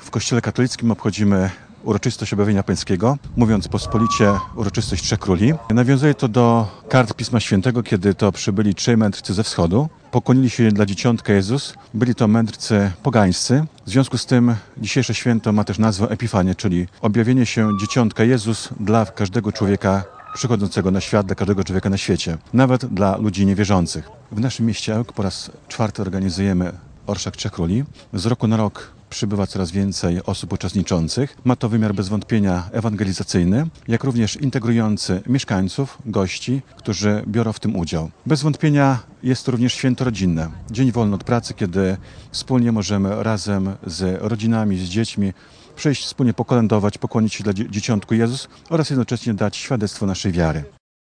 W Kościele katolickim obchodzimy uroczystość objawienia pańskiego, mówiąc pospolicie uroczystość Trzech Króli. Nawiązuje to do kart Pisma Świętego, kiedy to przybyli trzej mędrcy ze wschodu. Pokłonili się dla dzieciątka Jezus. Byli to mędrcy pogańscy. W związku z tym dzisiejsze święto ma też nazwę Epifanię, czyli objawienie się dzieciątka Jezus dla każdego człowieka przychodzącego na świat, dla każdego człowieka na świecie, nawet dla ludzi niewierzących. W naszym mieście Ełk po raz czwarty organizujemy Orszak Trzech Króli. Z roku na rok przybywa coraz więcej osób uczestniczących. Ma to wymiar bez wątpienia ewangelizacyjny, jak również integrujący mieszkańców, gości, którzy biorą w tym udział. Bez wątpienia jest to również święto rodzinne. Dzień wolny od pracy, kiedy wspólnie możemy razem z rodzinami, z dziećmi przyjść, wspólnie pokolędować, pokłonić się dla dzieciątku Jezus oraz jednocześnie dać świadectwo naszej wiary.